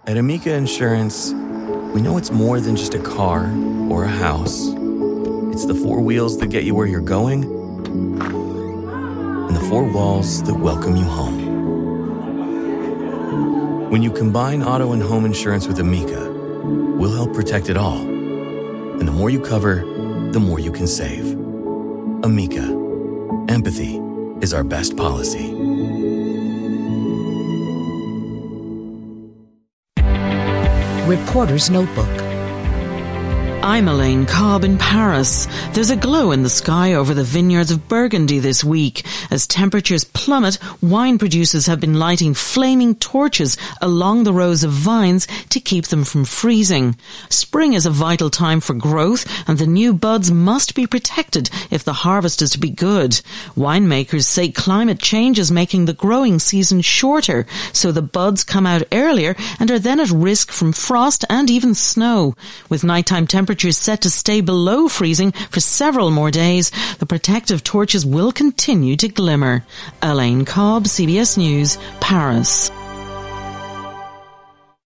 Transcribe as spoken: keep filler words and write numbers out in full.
At Amica Insurance, we know it's more than just a car or a house. It's the four wheels that get you where you're going and the four walls that welcome you home. When you combine auto and home insurance with Amica, we'll help protect it all. And the more you cover, the more you can save. Amica. Empathy is our best policy. Reporter's Notebook. I'm Elaine Cobb in Paris. There's a glow in the sky over the vineyards of Burgundy this week. As temperatures plummet, wine producers have been lighting flaming torches along the rows of vines to keep them from freezing. Spring is a vital time for growth, and the new buds must be protected if the harvest is to be good. Winemakers say climate change is making the growing season shorter, so the buds come out earlier and are then at risk from frost and even snow. With nighttime temperatures set to stay below freezing for several more days, the protective torches will continue to glimmer. Elaine Cobb, C B S News, Paris.